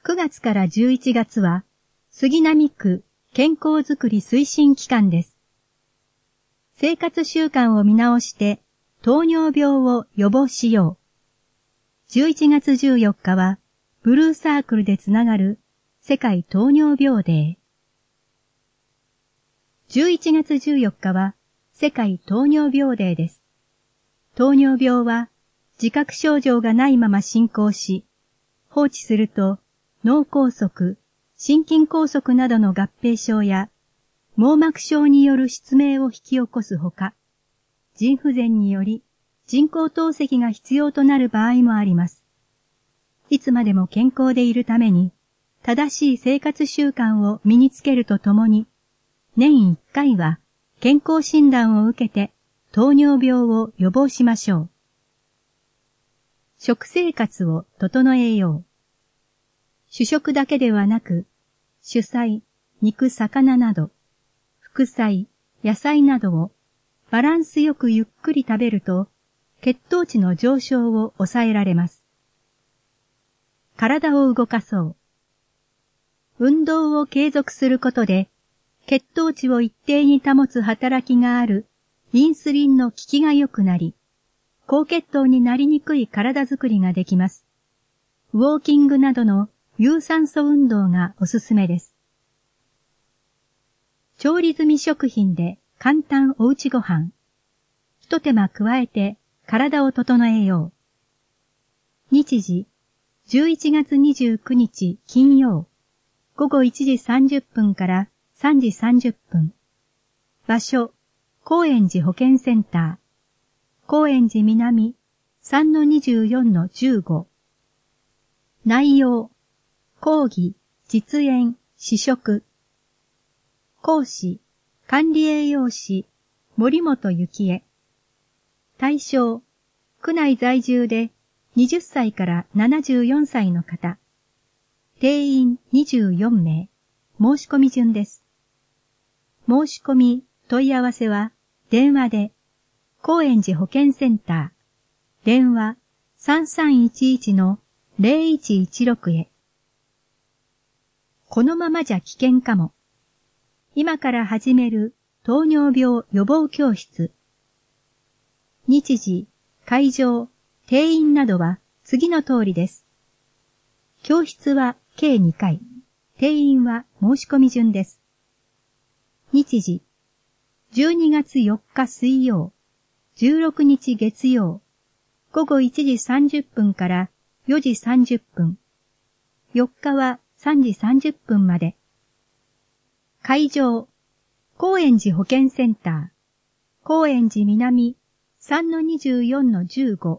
9月から11月は、杉並区健康づくり推進期間です。生活習慣を見直して、糖尿病を予防しよう。11月14日は、ブルーサークルでつながる世界糖尿病デー。11月14日は、世界糖尿病デーです。糖尿病は、自覚症状がないまま進行し、放置すると脳梗塞、心筋梗塞などの合併症や網膜症による失明を引き起こすほか、腎不全により人工透析が必要となる場合もあります。いつまでも健康でいるために、正しい生活習慣を身につけるとともに、年1回は健康診断を受けて糖尿病を予防しましょう。食生活を整えよう。主食だけではなく、主菜、肉、魚など、副菜、野菜などをバランスよくゆっくり食べると、血糖値の上昇を抑えられます。体を動かそう。運動を継続することで、血糖値を一定に保つ働きがあるインスリンの効きが良くなり、高血糖になりにくい体づくりができます。ウォーキングなどの有酸素運動がおすすめです。調理済み食品で簡単おうちご飯。一手間加えて体を整えよう。日時、11月29日金曜、午後1時30分から3時30分。場所、高円寺保健センター。高円寺南 3-24-15。内容、講義、実演、試食。講師、管理栄養士、森本幸恵。対象、区内在住で20歳から74歳の方。定員24名。申し込み順です。申し込み、問い合わせは、電話で、高円寺保健センター、電話 3311-0116 へ。このままじゃ危険かも。今から始める糖尿病予防教室。日時、会場、定員などは次の通りです。教室は計2回、定員は申し込み順です。日時、12月4日水曜、16日月曜、午後1時30分から4時30分。4日は3時30分まで。会場、高円寺保健センター、高円寺南 3-24-15。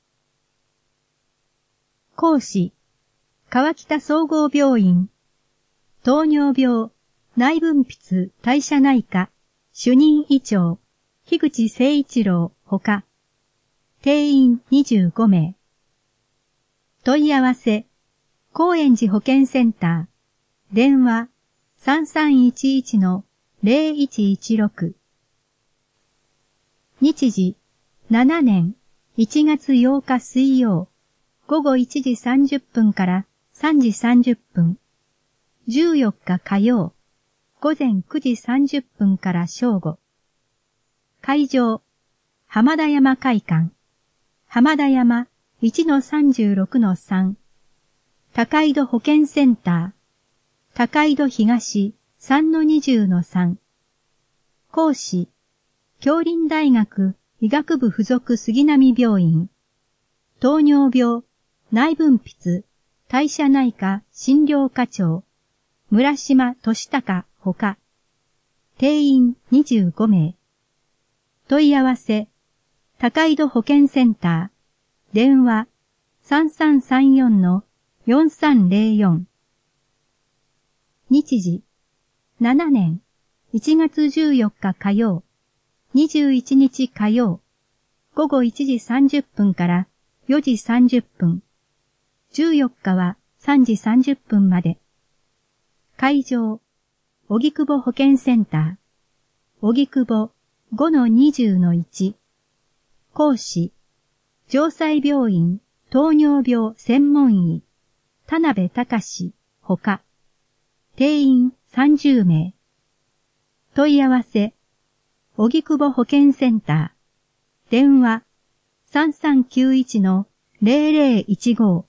講師、川北総合病院、糖尿病、内分泌代謝内科、主任医長、樋口誠一郎ほか、定員25名。問い合わせ、高円寺保健センター、電話 3311-0116。日時、7年1月8日水曜、午後1時30分から3時30分。14日火曜、午前9時30分から正午。会場、浜田山会館、浜田山 1-36-3、高井戸保健センター、高井戸東 3-20-3。講師、杏林大学医学部附属杉並病院、糖尿病、内分泌、代謝内科診療科長、村島俊孝ほか、定員25名。問い合わせ、高井戸保健センター、電話 3334-4304。日時、7年1月14日火曜、21日火曜、午後1時30分から4時30分。14日は3時30分まで。会場、荻窪保健センター、荻窪 5-20-1。講師、城西病院糖尿病専門医、 田辺隆ほか。定員30名。問い合わせ、荻窪保健センター。電話、3391-0015。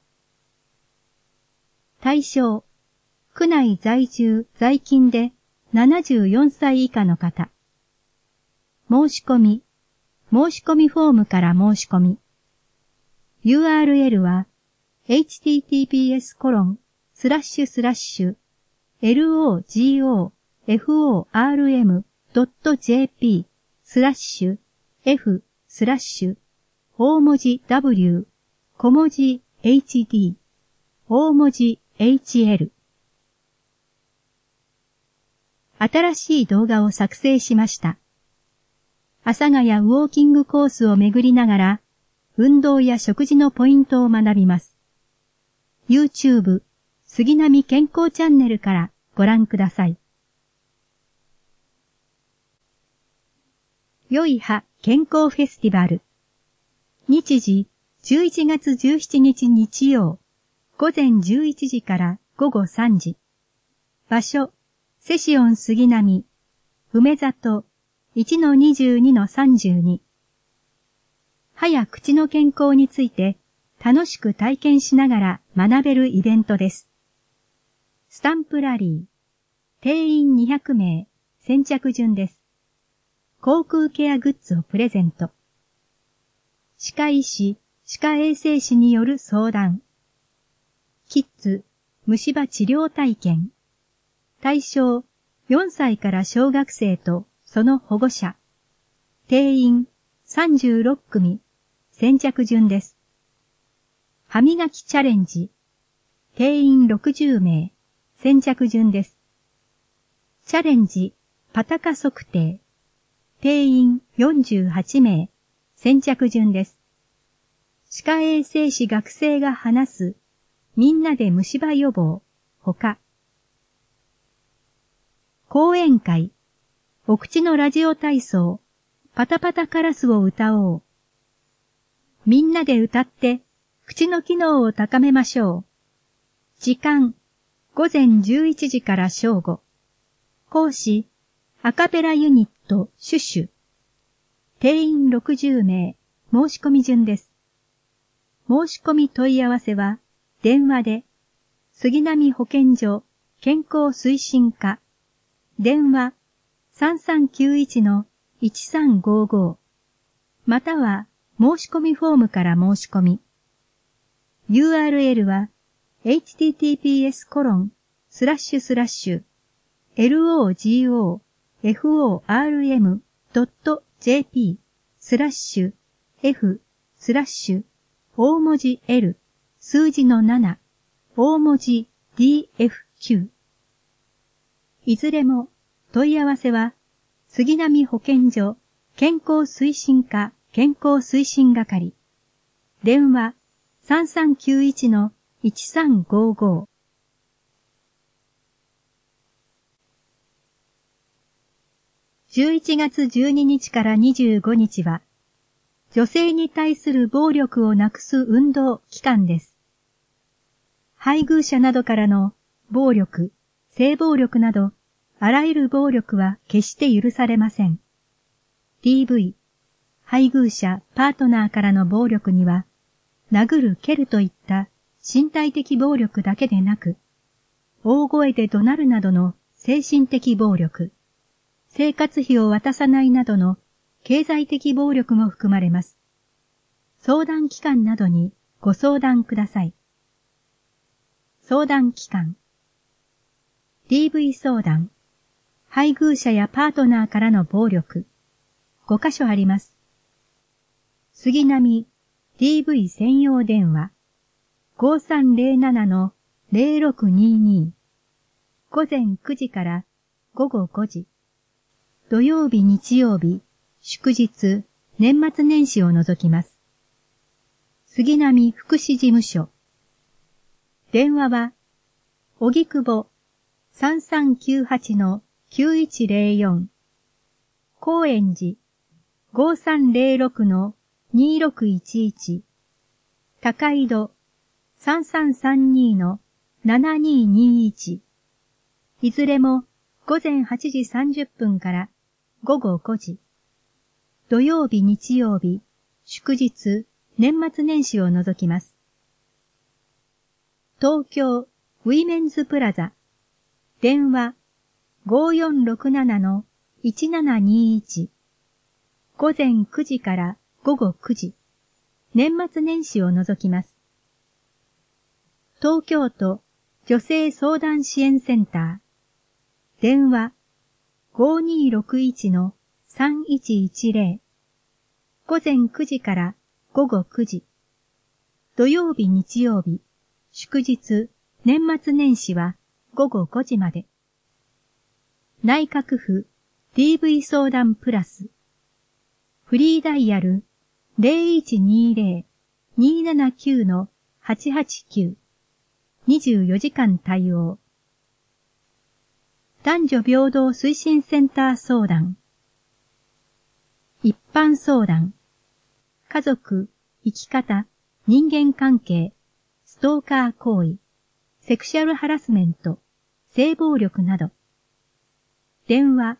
対象、区内在住在勤で74歳以下の方。申し込みフォームから申し込み。URL は https://logoform.jp/f/ 大文字W、小文字 HD、大文字 HL。新しい動画を作成しました。阿佐ヶ谷ウォーキングコースを巡りながら、運動や食事のポイントを学びます。YouTube 杉並健康チャンネルからご覧ください。良い歯健康フェスティバル。日時11月17日日曜、午前11時から午後3時。場所、セシオン杉並、梅里 1-22-32。歯や口の健康について楽しく体験しながら学べるイベントです。スタンプラリー。定員200名、先着順です。口腔ケアグッズをプレゼント。歯科医師、歯科衛生士による相談。キッズ、虫歯治療体験。対象、4歳から小学生とその保護者。定員36組、先着順です。歯磨きチャレンジ。定員60名、先着順です。チャレンジ、パタカ測定。定員48名、先着順です。歯科衛生士学生が話す、みんなで虫歯予防、ほか。講演会、お口のラジオ体操、パタパタカラスを歌おう。みんなで歌って、口の機能を高めましょう。時間、午前11時から正午。講師、アカペラユニット、シュシュ。定員60名、申し込み順です。申し込み問い合わせは、電話で、杉並保健所健康推進課。電話、3391-1355。または、申し込みフォームから申し込み。URL は https://logoform.jp/f/ 大文字 L 数字の7大文字 DFQ。いずれも問い合わせは杉並保健所健康推進課健康推進係。電話3391-1355。11月12日から25日は、女性に対する暴力をなくす運動期間です。配偶者などからの暴力、性暴力など、あらゆる暴力は決して許されません。DV、配偶者、パートナーからの暴力には、殴る蹴るといった身体的暴力だけでなく、大声で怒鳴るなどの精神的暴力、生活費を渡さないなどの経済的暴力も含まれます。相談機関などにご相談ください。相談機関 DV 相談、配偶者やパートナーからの暴力、5カ所あります。杉並 DV 専用電話 5307-0622 午前9時から午後5時土曜日日曜日祝日年末年始を除きます。杉並福祉事務所電話は荻窪 3398-9104 高円寺 5306-2611 高井戸 3332-2611 7221。いずれも午前8時30分から午後5時。土曜日、日曜日、祝日、年末年始を除きます。東京ウィメンズプラザ。電話 5467-1721。午前9時から午後9時。年末年始を除きます。東京都女性相談支援センター。電話 5261-3110。午前9時から午後9時。土曜日、日曜日、祝日、年末年始は午後5時まで。内閣府 DV 相談プラス。フリーダイヤル 0120-279-889。24時間対応。男女平等推進センター相談。一般相談。家族、生き方、人間関係、ストーカー行為、セクシャルハラスメント、性暴力など。電話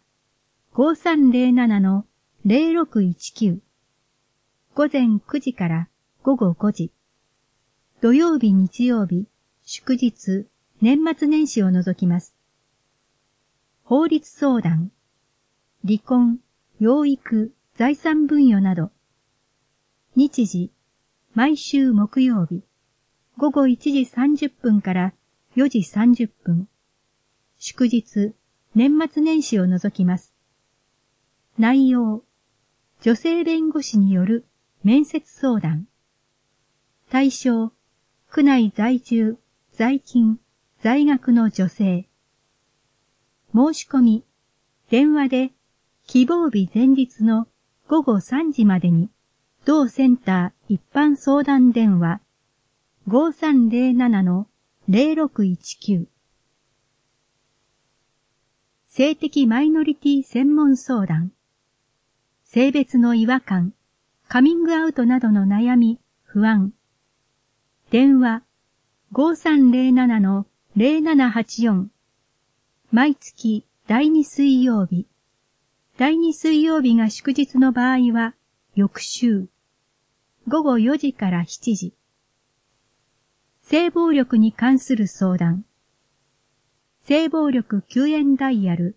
5307-0619。午前9時から午後5時。土曜日、日曜日、祝日、年末年始を除きます。法律相談、離婚、養育、財産分与など。日時、毎週木曜日、午後1時30分から4時30分。祝日、年末年始を除きます。内容、女性弁護士による面接相談。対象、区内在住、在勤、在学の女性。申し込み、電話で希望日前日の午後3時までに、同センター一般相談電話 5307-0619。性的マイノリティ専門相談。性別の違和感、カミングアウトなどの悩み、不安。電話 5307-0784。毎月第2水曜日。第2水曜日が祝日の場合は、翌週。午後4時から7時。性暴力に関する相談。性暴力救援ダイヤル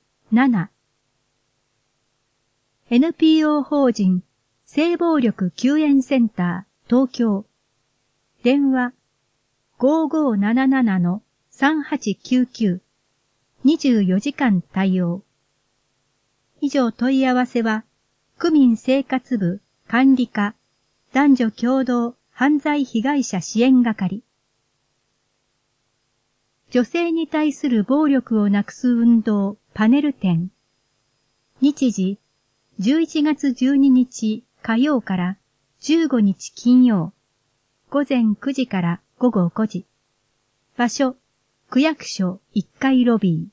7。NPO 法人性暴力救援センター東京。電話 5577-3899。24時間対応。以上問い合わせは、区民生活部管理課男女共同犯罪被害者支援係。女性に対する暴力をなくす運動パネル展。日時、11月12日火曜から15日金曜。午前9時から午後5時。場所、区役所1階ロビー。